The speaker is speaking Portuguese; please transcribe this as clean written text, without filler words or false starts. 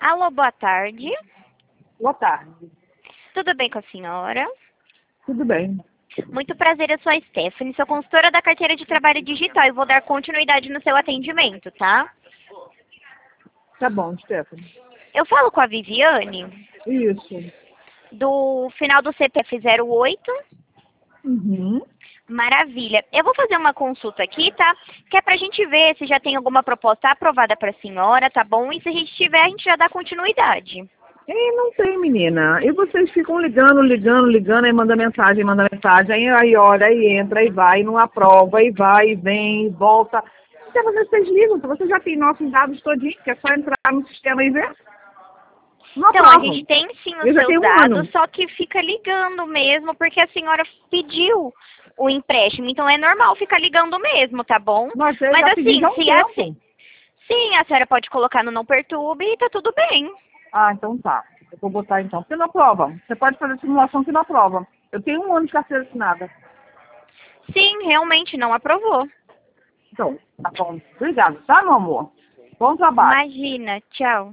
Alô, boa tarde. Boa tarde. Tudo bem com a senhora? Tudo bem. Muito prazer, eu sou a Stephanie, sou consultora da carteira de trabalho digital e vou dar continuidade no seu atendimento, tá? Tá bom, Stephanie. Eu falo com a Viviane, Isso. do final do CPF 08. Uhum. Maravilha. Eu vou fazer uma consulta aqui, tá? Que é pra gente ver se já tem alguma proposta aprovada pra senhora, tá bom? E se a gente tiver, a gente já dá continuidade. E não tem, menina. E vocês ficam ligando, aí manda mensagem, aí olha, aí entra, aí vai, não aprova, aí vai, e vem, e volta. Até vocês ligam, você já tem nossos dados todinhos, que é só entrar no sistema e ver. Não Então, a aprovam. gente tem sim os Eu já seus tenho um dados, ano. só que fica ligando mesmo, porque a senhora pediu o empréstimo. Então, é normal ficar ligando mesmo, tá bom? Mas eu Mas já pedi assim, já há um se é assim... tempo. Sim, a senhora pode colocar no Não Perturbe e tá tudo bem. Ah, então tá. Eu vou botar então. Porque não aprovam. Você pode fazer simulação que não aprovam. Eu tenho um ano de carteira assinada. Sim, realmente não aprovou. Então, tá bom. Obrigado, tá, meu amor? Bom trabalho. Imagina, tchau.